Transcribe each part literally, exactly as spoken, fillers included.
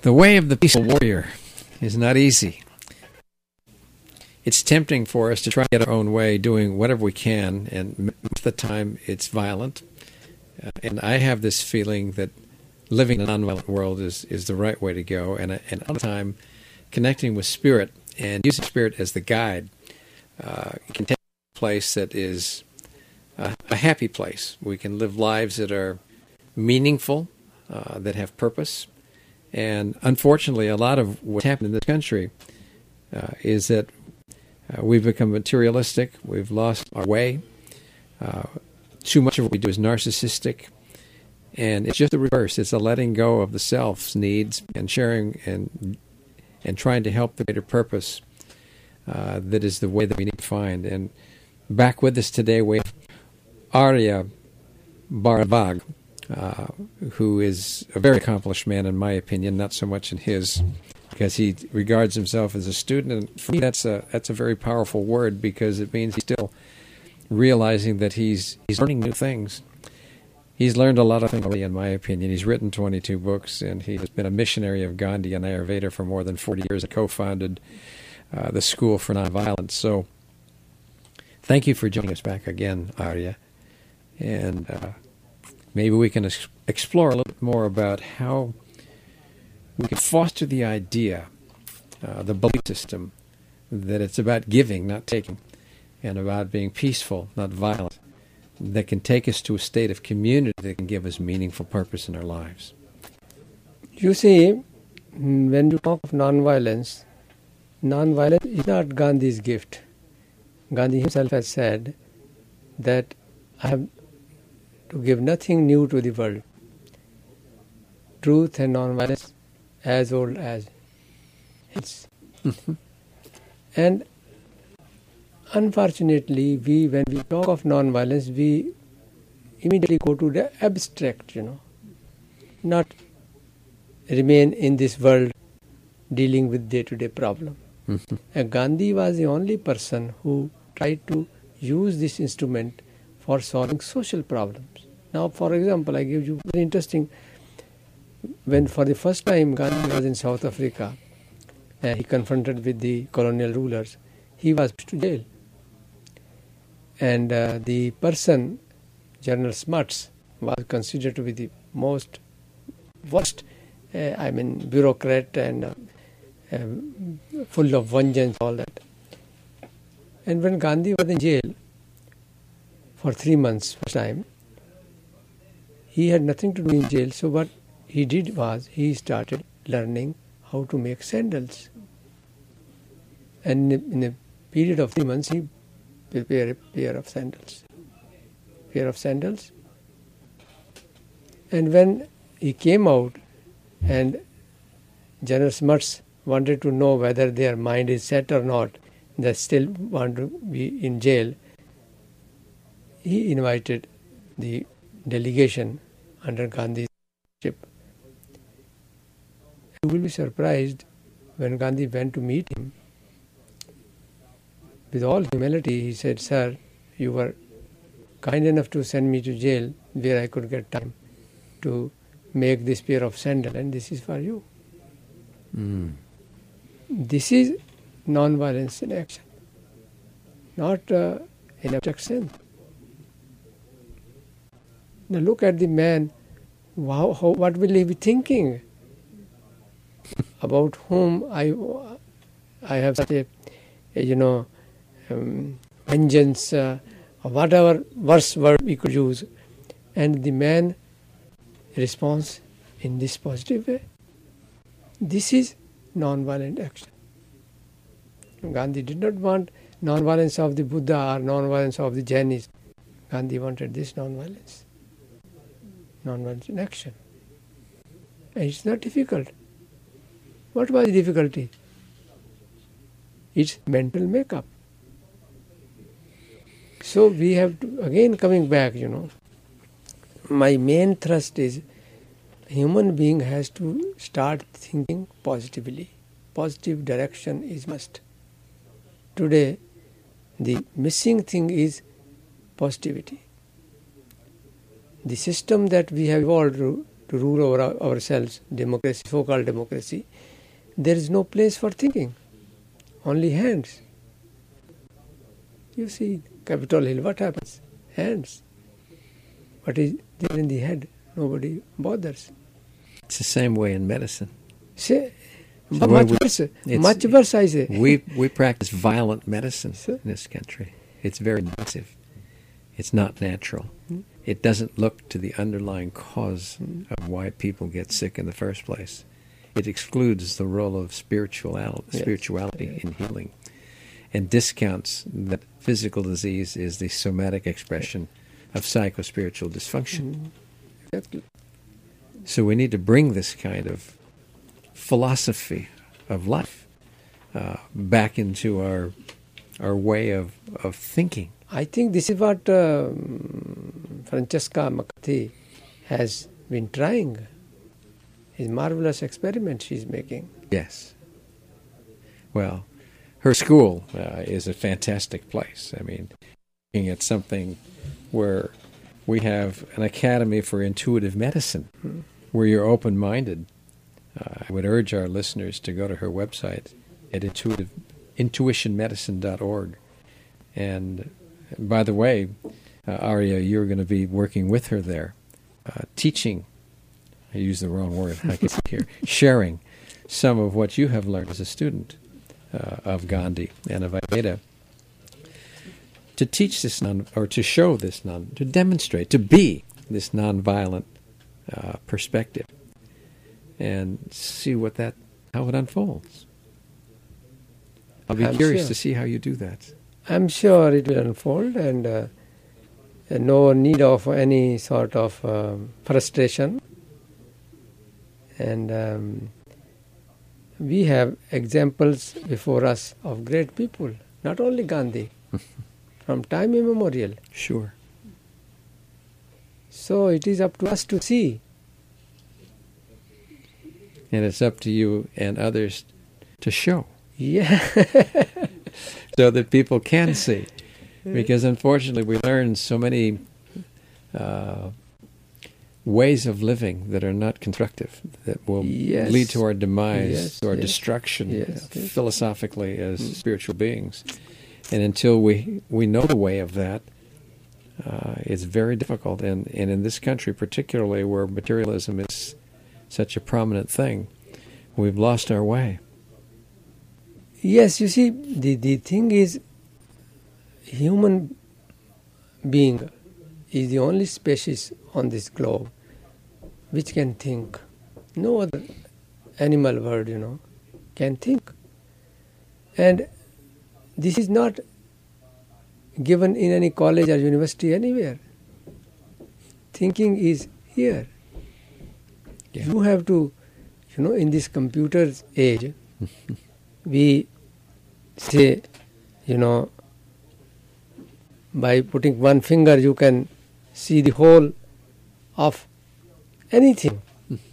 The way of the peaceful warrior is not easy. It's tempting for us to try to get our own way, doing whatever we can, and most of the time it's violent. Uh, and I have this feeling that living in a nonviolent world is, is the right way to go, and, and all the time connecting with spirit and using spirit as the guide uh, can take a place that is a, a happy place. We can live lives that are meaningful, uh, that have purpose. And unfortunately, a lot of what's happened in this country uh, is that uh, we've become materialistic. We've lost our way. Uh, too much of what we do is narcissistic. And it's just the reverse. It's a letting go of the self's needs and sharing and and trying to help the greater purpose uh, that is the way that we need to find. And back with us today, we have Arya Bharadwaj, Uh, who is a very accomplished man, in my opinion, not so much in his, because he regards himself as a student. And for me, that's a that's a very powerful word, because it means he's still realizing that he's he's learning new things. He's learned a lot of things already, in my opinion. He's written twenty-two books, and he has been a missionary of Gandhi and Ayurveda for more than forty years, and co-founded uh, the School for Nonviolence. So thank you for joining us back again, Arya. And uh, maybe we can ex- explore a little bit more about how we can foster the idea, uh, the belief system, that it's about giving, not taking, and about being peaceful, not violent, that can take us to a state of community that can give us meaningful purpose in our lives. You see, when you talk of nonviolence, nonviolence is not Gandhi's gift. Gandhi himself has said that I have to give nothing new to the world. Truth and nonviolence as old as it's. And unfortunately, we when we talk of nonviolence, we immediately go to the abstract, you know, not remain in this world dealing with day-to-day problem. And Gandhi was the only person who tried to use this instrument for solving social problems. Now, for example, I give you very interesting, when for the first time Gandhi was in South Africa, and he confronted with the colonial rulers, he was put to jail. And uh, the person, General Smuts, was considered to be the most worst, uh, I mean, bureaucrat and uh, um, full of vengeance, all that. And when Gandhi was in jail for three months first time, he had nothing to do in jail, so what he did was he started learning how to make sandals. And in a period of three months, he prepared a pair of sandals. Pair of sandals. And when he came out and General Smuts wanted to know whether their mind is set or not, they still want to be in jail, he invited the delegation under Gandhi's leadership. You will be surprised when Gandhi went to meet him. With all humility, he said, "Sir, you were kind enough to send me to jail where I could get time to make this pair of sandal, and this is for you." Mm. This is non-violence in action, not uh, in abstract sense. Now look at the man. Wow, how, what will he be thinking? About whom I, I have such a, a you know, um, vengeance, uh, or whatever worse word we could use, and the man responds in this positive way. This is non-violent action. Gandhi did not want non-violence of the Buddha or non-violence of the Jainis. Gandhi wanted this non-violence. Non-violence in action. And it's not difficult. What was the difficulty? It's mental makeup. So we have to, again coming back, you know, my main thrust is human being has to start thinking positively. Positive direction is must. Today, the missing thing is positivity. The system that we have evolved to, to rule over our, ourselves, democracy, so-called democracy, there is no place for thinking, only hands. You see, Capitol Hill, what happens? Hands. What is there in the head? Nobody bothers. It's the same way in medicine. Say, So much we- worse, it's- much worse, I say. We we practice violent medicine Sir? in this country. It's very invasive. It's not natural. Mm. It doesn't look to the underlying cause of why people get sick in the first place. It excludes the role of spirituality, Yes. spirituality in healing, and discounts that physical disease is the somatic expression of psychospiritual dysfunction. Mm. Exactly. So we need to bring this kind of philosophy of life uh, back into our our way of, of thinking. I think this is what um, Francesca McCarthy has been trying. It's a marvelous experiment she's making. Yes. Well, her school uh, is a fantastic place. I mean, looking at something where we have an academy for intuitive medicine, Hmm. where you're open-minded. Uh, I would urge our listeners to go to her website at intuitive, intuition medicine dot org. And by the way, uh, Arya, you're going to be working with her there, uh, teaching, I use the wrong word, I can see here, sharing some of what you have learned as a student uh, of Gandhi and of Ayurveda, to teach this non, or to show this non, to demonstrate, to be this nonviolent uh, perspective, and see what that, how it unfolds. I'll be I'm curious sure. to see how you do that. I'm sure it will unfold, and uh, no need of any sort of um, frustration. And um, we have examples before us of great people, not only Gandhi, from time immemorial. Sure. So it is up to us to see. And it's up to you and others to show, Yeah. so that people can see. Because unfortunately we learn so many uh, ways of living that are not constructive, that will Yes. lead to our demise, Yes, to our yes. destruction, Yes, uh, yes. philosophically as Mm. spiritual beings. And until we, we know the way of that, uh, it's very difficult. And, and in this country particularly, where materialism is such a prominent thing, we've lost our way. Yes, you see, the, the thing is, human being is the only species on this globe which can think. No other animal world, you know, can think. And this is not given in any college or university anywhere. Thinking is here. Yeah. You have to, you know, in this computer age, we say, you know, by putting one finger you can see the whole of anything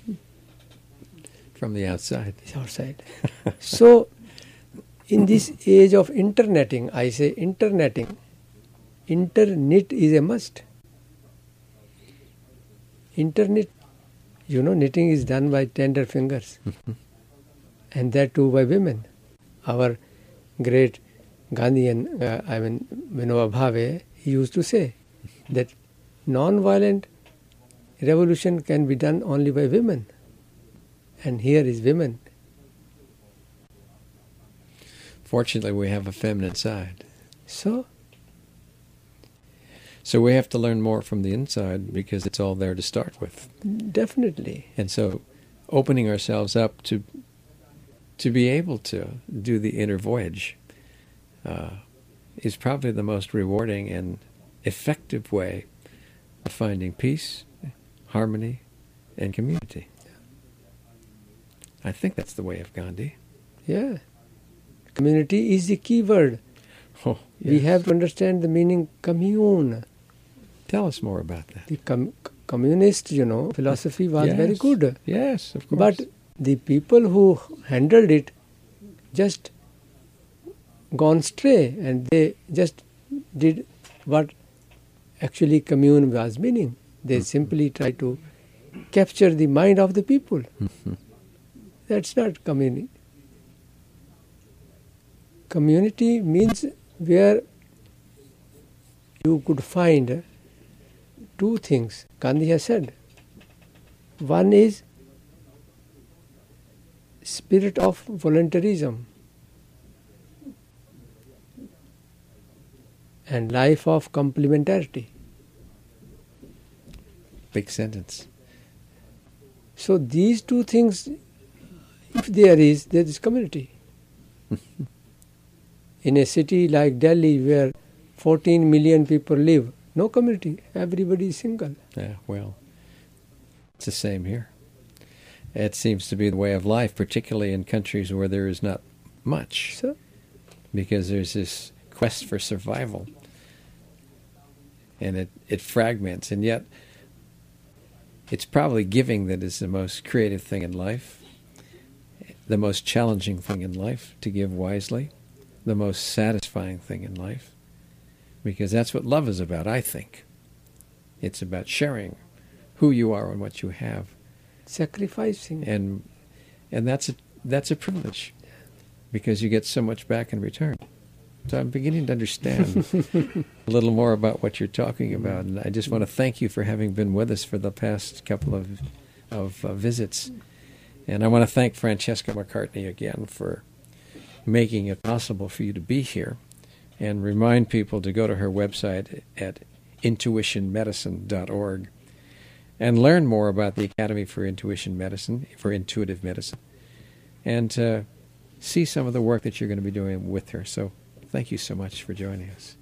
From the outside. outside. So, in this age of interneting, I say interneting, internet is a must. Internet, you know, knitting is done by tender fingers, and that too by women. Our great Gandhian, uh, I mean, Vinoba Bhave, he used to say that non-violent revolution can be done only by women. And here is women. Fortunately, we have a feminine side. So, So we have to learn more from the inside because it's all there to start with. definitely. And so opening ourselves up to to be able to do the inner voyage uh, is probably the most rewarding and effective way of finding peace, harmony, and community. I think that's the way of Gandhi. Yeah. Community is the key word. Oh, We yes. have to understand the meaning commune. Tell us more about that. The com- communist, you know, philosophy was Yes. very good. Yes, of course. But the people who handled it just gone stray, and they just did what actually commune was meaning. They Mhm. simply try to capture the mind of the people. Mm-hmm. That's not community. Community means where you could find two things. Gandhi has said. One is spirit of voluntarism and life of complementarity. Big sentence. So these two things, if there is, there is community. In a city like Delhi where fourteen million people live, no community, everybody is single. Yeah, well, it's the same here. It seems to be the way of life, particularly in countries where there is not much, So, because there's this quest for survival, and it, it fragments, and yet it's probably giving that is the most creative thing in life, the most challenging thing in life, to give wisely, the most satisfying thing in life, because that's what love is about, I think. It's about sharing who you are and what you have. sacrificing. And and that's a, that's a privilege, because you get so much back in return. So I'm beginning to understand a little more about what you're talking about, and I just want to thank you for having been with us for the past couple of of uh, visits. And I want to thank Francesca McCartney again for making it possible for you to be here, and remind people to go to her website at intuition medicine dot org and learn more about the Academy for Intuition Medicine, for Intuitive Medicine, and uh, see some of the work that you're going to be doing with her. So thank you so much for joining us.